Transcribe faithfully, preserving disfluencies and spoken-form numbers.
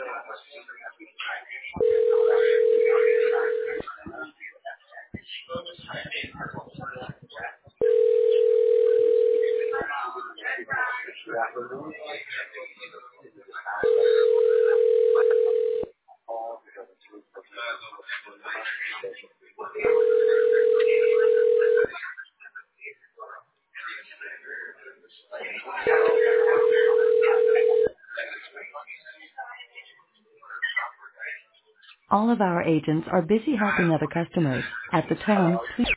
All of our agents are busy helping other customers. At the tone, please